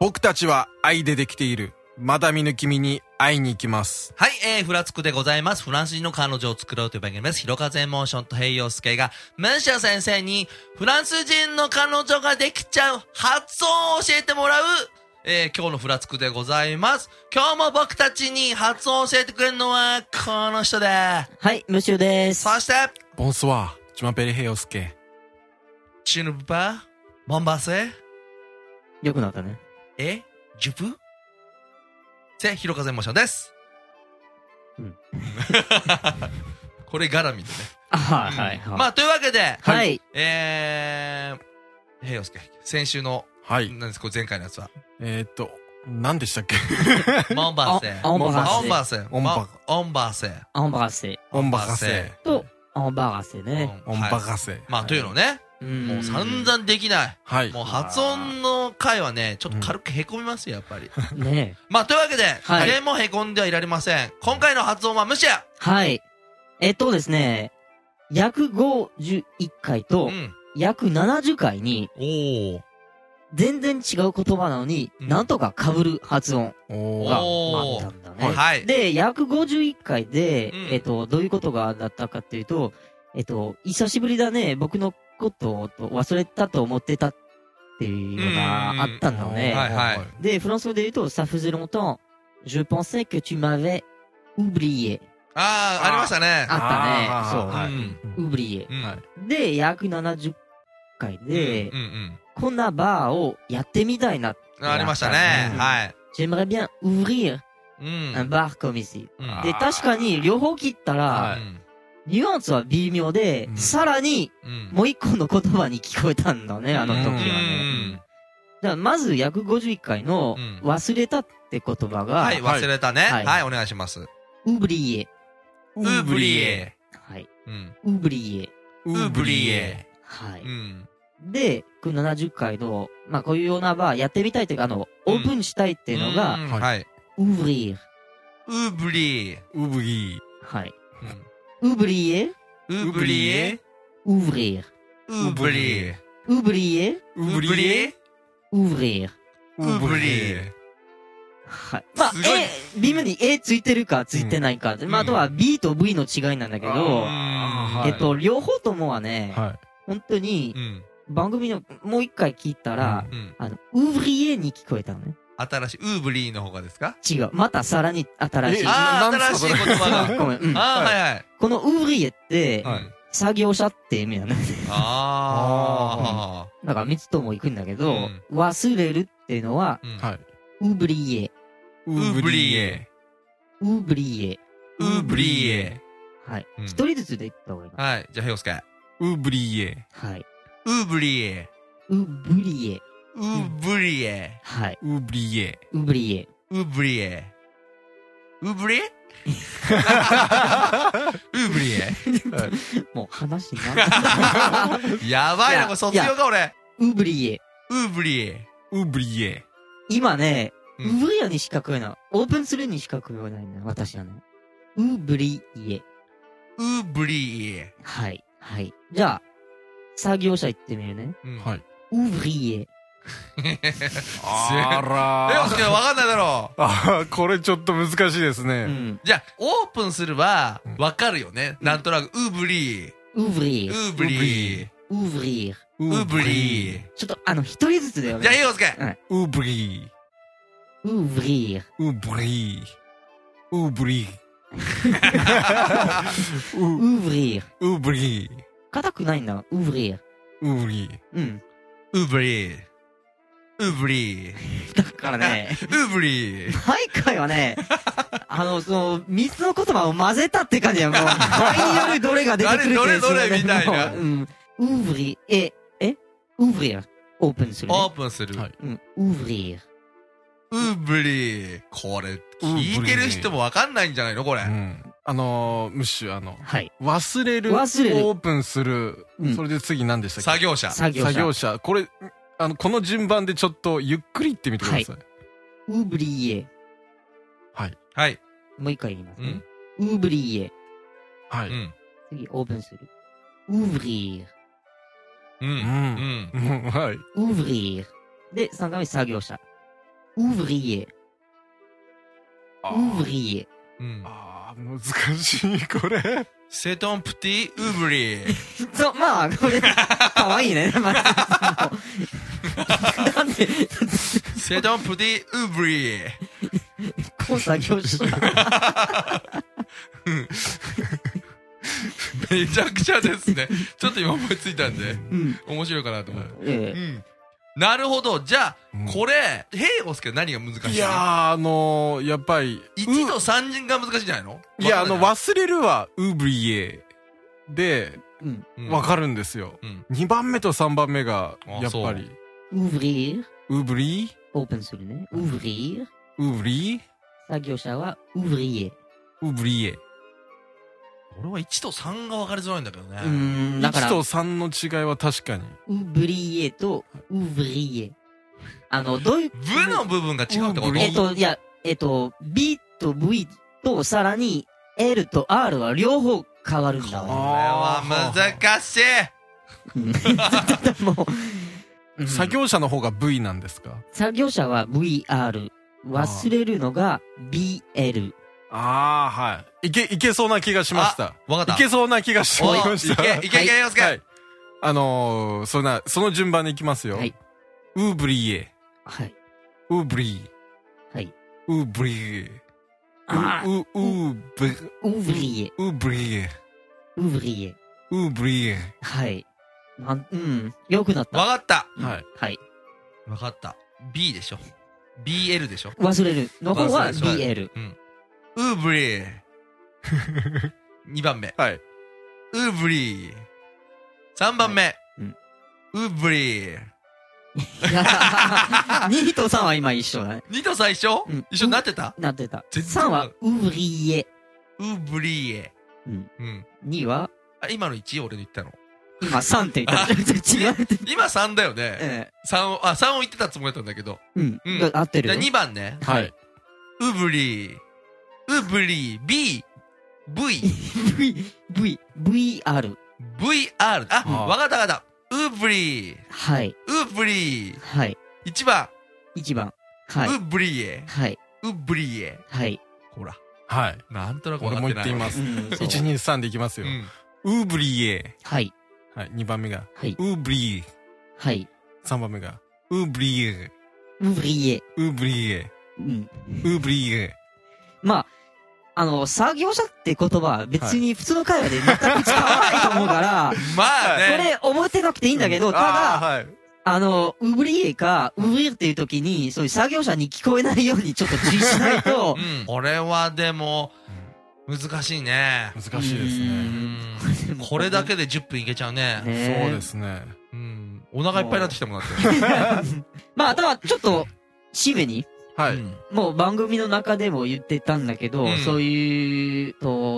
僕たちは愛でできている。まだ見ぬ君に会いに行きます。 はい、フラつくでございます。フランス人の彼女を作ろうという番組です。ひろかぜエモーションと平洋介が、ムンシャ先生にフランス人の彼女ができちゃう発音を教えてもらう、今日のフラつくでございます。今日も僕たちに発音を教えてくれるのは、この人で。 はい、ムシュです。 そして、 ボンソワー、チュマペレ平洋介。 チュヌブパ、モンバセ。 よくなったね。 ジュプせ、ひろかぜエモーションです。 うん。 これ絡みでね。 はい、はい、はい。 まあ、というわけで、 はい。 平洋介、先週の、 はい。 何ですか、前回のやつは。 何でしたっけ？ モンバーセ。 オンバーセ。 オンバーセ。 オンバーセ。 オンバガセ。 と、オンバーセね。 オンバガセ。 まあ、というのね。もう散々できない。 はい。 もう発音の回はね、ちょっと軽く凹みますよ、やっぱり。 ねえ。 まあ、というわけで、 はいでも凹んではいられません。今回の発音は無視や。 はい。ですね、約51回と、約70回に、全然違う言葉なのに、なんとか被る発音があったんだね。 はい。 で、約51回で、どういうことがだったかっていうと、久しぶりだね、僕のことを忘れたと思ってたっていうのがあったんだね。 はいはい。 で、フランス語で言うと、ça faisait longtemps, je pensais que tu m'avais oublié. ありましたね。 あったね。そう。oublié。で、約70回で、こんなバーをやってみたいなって。 ありましたね。はい。 j'aimerais bien ouvrir un bar comme ici. で、確かに両方切ったら、ニュアンスは微妙で、さらに、もう一個の言葉に聞こえたんだね、あの時はね。じゃあ、まず、約51回の、忘れたって言葉が、 はい、忘れたね。はい、お願いします。 ウブリエ。 ウブリエ。 はい。ウブリエ。 ウブリエ。 はい。で、70回の、まあ、こういうようなバーやってみたいというか、オープンしたいっていうのが、 はい。 ウブリエ。 ウブリエ。 ウブリー。 はい。oublier, oublier, ouvrir, oublier, oublier, oublier, ouvrir, oublier。 はい。まあ、微妙についてるかついてないか。まあ、あとは B と V の違いなんだけど、両方ともはね、本当に、番組のもう一回聞いたら、ouvrier に聞こえたのね。 新しい、ウーブリーの方がですか？ 違う。またさらに新しい。 新しい言葉が。 ごめん。 はいはい。 このウーブリエって、作業者って意味なのね。だから3つとも行くんだけど、忘れるっていうのは、ウーブリエ。 ウーブリエ。 ウーブリエ。 ウーブリエ。 はい。一人ずつで言った方がいいはい。じゃあ、ヘヨスケ。 ウーブリエ。 はい。 ウーブリエ。 ウーブリエ。 ウーブリエ。 はい。 ウーブリエ。 ウーブリエ。 ウーブリエ。ウーブリエウーブリエもう話になる。やばいな、これ卒業か、俺。 ウーブリエ。 ウーブリエ。 ウーブリエ。 今ね、ウーブリエにしか食えない。オープンするにしか食えないんだ、私はね。ウーブリエ。 ウーブリエ。 はい。はい。じゃあ、作業者行ってみるね。 はい。 ウーブリエ。 あらヘヨスケわかんないだろう。これちょっと難しいですね。 じゃあ、オープンするは、わかるよね。なんとなく、ウーブリー。 ウーブリー。 ウーブリー。 ウーブリー。 ウーブリー。 ちょっと、一人ずつだよね。 じゃあ、ヘヨスケ。 ウーブリー。 ウーブリー。 ウーブリー。ウーブリー。 ウーブリー。 ウーブリー。 硬くないんだ。ウーブリー。 ウーブリー。 ウーブリー。ウーブリー。 だからね。 ウーブリー。 毎回はね、三つの言葉を混ぜたって感じやもう。前によるどれが出てくるどれどれみたいな。 ウーブリー。ウーブリー。オープンする。 オープンする。 ウーブリー。 ウーブリー。これ、聞いてる人もわかんないんじゃないのこれ。 ムッシュ、忘れる。オープンする。それで次何でしたっけ？ 作業者。 作業者。 これ、この順番でちょっとゆっくり言ってみてください。 ウーブリエ。 はい。 はい。 もう一回言いますね。ウーブリエ。 はい。 次、オープンする。ウーブリー。 はい。 ウーブリー。で、3回目作業者。 ouvrier。ouvrier。 難しい、これ。 C'est un petit ouvrier。 そう、まあ、これ、かわいいね。なんで C'est un petit ouvrier。 工作業者。 めちゃくちゃですね。ちょっと今思いついたんで、面白いかなと思う。なるほど。じゃあ、これ、平洋介何が難しいの？ いややっぱり。 1と3が難しいんじゃないの？ いや、忘れるは、ウブリエで、わかるんですよ。2番目と3番目が、やっぱり。 ウブリーウブリーオープンするね。ウブリーウブリー作業者は、ウブリエ。 ウブリエ。 俺は1と3が分かりづらいんだけどね。 だから。1と3の違いは確かに。 ウブリエとウブリエ。どういう。 部の部分が違うってこと？ いや、B と V とさらに L と R は両方変わるんだわ。 これは難しい。 もう作業者の方が V なんですか？ 作業者は VR。忘れるのが BL。 はい。いけそうな気がしました。 わかった。 いけそうな気がしておりました。 いけ、よすけ。はい。 その順番でいきますよ。はい。ウーブリエ。 はい。 ウーブリー。 はい。 ウーブリエ。 ウーブリエ。 ウーブリエ。 ウーブリエ。 ウーブリエ。 はい。よくなった。 わかった。 はい。 はい。 わかった。B でしょ。BL でしょ。 忘れるの方は BL。 ウーブリー。2番目。 はい。 ウーブリー。3番目。ウーブリー。 2と3は今一緒だね。 2と3一緒？一緒になってた？ なってた。3はウーブリエ。 ウーブリエ。 2は今の1？俺の言ったの。 今3って言った。違う。 今3だよね。3を言ってたつもりだったんだけど。 合ってる。 じゃあ2番ね。 はい。 ウーブリー。ウーブリー、B、V。 VR。 VR。わかった。ウーブリー。 はい。 ウーブリー。 はい。 1番。 はい。 ウーブリエ。 はい。 ウーブリエ。 はい。 ほら。 はい。 なんとなく分かってない。俺も言っています。1、2、3でいきますよ。ウーブリエ。 はい。 はい。2番目が。 はい。 ウーブリエ。 はい。 3番目が。ウーブリエ。 ウーブリエ。 ウーブリエ。ウーブリエ。 まあ、作業者って言葉は別に普通の会話で全く使わないと思うから、 まあね。 これ覚えてなくていいんだけど、ただ、ウブリエか、ウブリエっていう時に、そういう作業者に聞こえないようにちょっと注意しないと。 これはでも、難しいね。 難しいですね。 これだけで10分いけちゃうね。 そうですね。 お腹いっぱいになってきたもんだって。 まあ、あとはちょっと、締めに。 はい。 もう番組の中でも言ってたんだけど、そういう、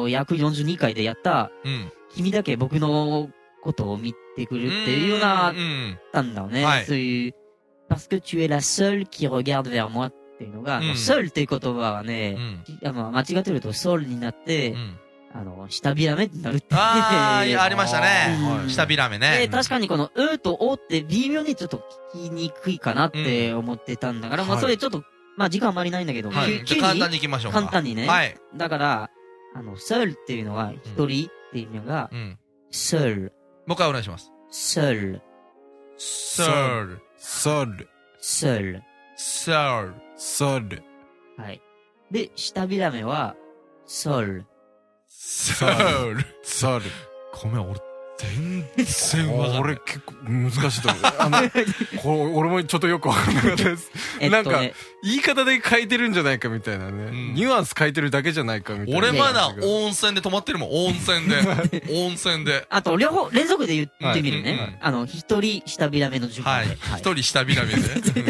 約42回でやった、君だけ僕のことを見てくるっていうような、たんだよね。そういう、parce que tu es la seule qui regarde vers moi っていうのが、seul っていう言葉はね、間違ってると sol になって、下びらめになるって。 ありましたね。下びらめね。 確かにこの、とおって微妙にちょっと聞きにくいかなって思ってたんだから、まあそれちょっと、まあ時間あまりないんだけど、 じゃあ簡単に行きましょうか。 簡単にね。 はい。 だから、seul っていうのは、一人っていうのが、seul。 もう一回お願いします。 seul。 seul。 seul。 seul。 seul。 はい。で、下びらめは、sol。 sol。 sol。 ごめん、俺、全然わかんない。 俺結構難しいと思う。俺もちょっとよくわかんなかったです。なんか、言い方で書いてるんじゃないかみたいなね。ニュアンス書いてるだけじゃないかみたいな。 俺まだ温泉で止まってるもん。温泉で。温泉で。 あと、両方、連続で言ってみるね。一人下びらめの順番で。 はい。一人下びらめで。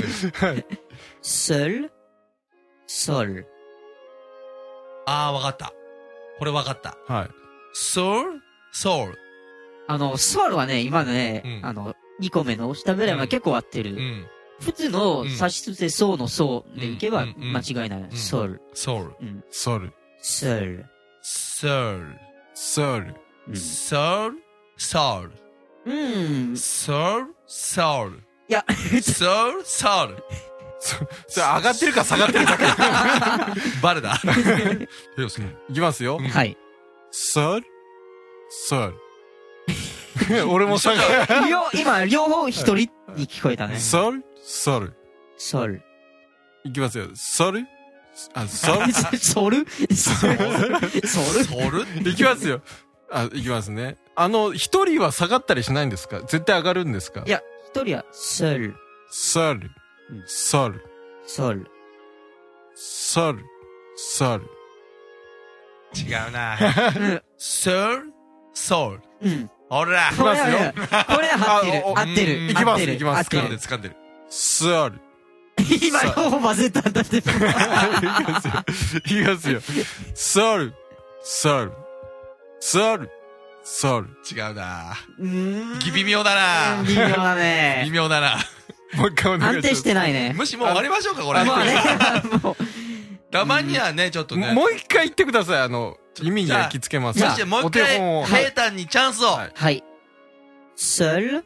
seul、sol。 わかった。これわかった。 はい。 sol、sol。 ソウルはね、今ね、2個目の下べらは結構合ってる。普通の差し捨てそうのそうでいけば間違いない。ソウル。 ソウル。 ソウル。 ソウル。 ソウル。 ソウル。 ソウル。ソウル。ソウル。ソウル。 いや、 ソウル。ソウル。 それ上がってるか下がってるか。 バレだ。 いきますよ。 はい。 ソル、ソル。俺も下が今、両方一人に聞こえたね。 ソル、ソル。 ソル。 いきますよ。ソル、ソル。 ソルソルいきますよ。いきますね。一人は下がったりしないんですか？絶対上がるんですか？ いや、一人は、ソル。 ソル、ソル。 ソル。 ソル、ソル。 違うな。ソル、ソル。 うん。 ほら。 いきますよ。 これ合ってる。合ってる。 いきます、いきます。 掴んでる。 ソル。 今、両方混ぜたんだって。いきますよ。ソル、ソル。ソル、ソル。 違うな。微妙だな。 微妙だね。 微妙だな。 もう一回お願いします。 安定してないね。 もしもう終わりましょうか、これ。 まあね。 たまにはね、ちょっとね。 もう一回言ってください。耳に焼き付けます。 そしてもう一回、ヘイタンにチャンスを。 はい。ソル、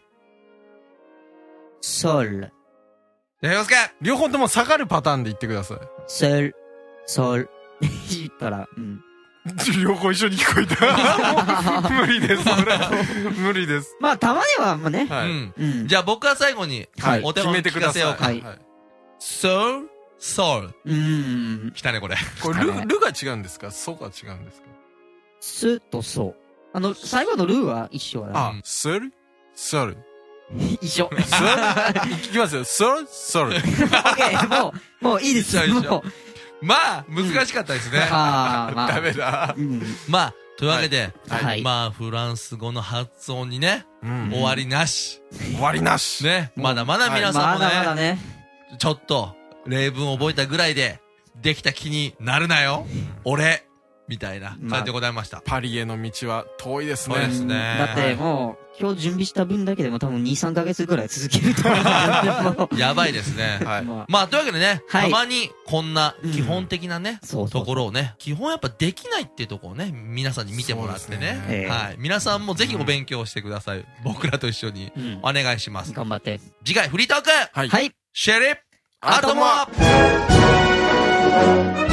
ソル。 両方とも下がるパターンで言ってください。 ソル、ソル。言ったら、 両方一緒に聞こえた。無理です。無理です。 まあ、たまにはもうね。 じゃあ僕は最後に、お手本聞かせようか。 はい。 ソル、ソル。来たね、これ。 これ、ルが違うんですか？ソが違うんですか？ スとソ。最後のルは一緒だね。 ソル、ソル。 一緒。 いきますよ。ソル、ソル。 オッケー、もういいですよ。 まあ、難しかったですね。 ダメだ。 まあ、というわけで、まあ、フランス語の発音にね、終わりなし。 終わりなし。 ね、まだまだ皆さんもまだね、ちょっと、例文覚えたぐらいで、できた気になるなよ。俺。みたいな感じでございました。 パリへの道は遠いですね。 そうですね。 だってもう、今日準備した分だけでも多分2、3ヶ月ぐらい続けると思う。 やばいですね。まあ、というわけでね、たまにこんな基本的なね、ところをね、基本やっぱできないっていうところをね、皆さんに見てもらってね。はい。皆さんもぜひお勉強してください。僕らと一緒にお願いします。 頑張って。 次回フリートーク。 はい。 シェリッ、アトモアップ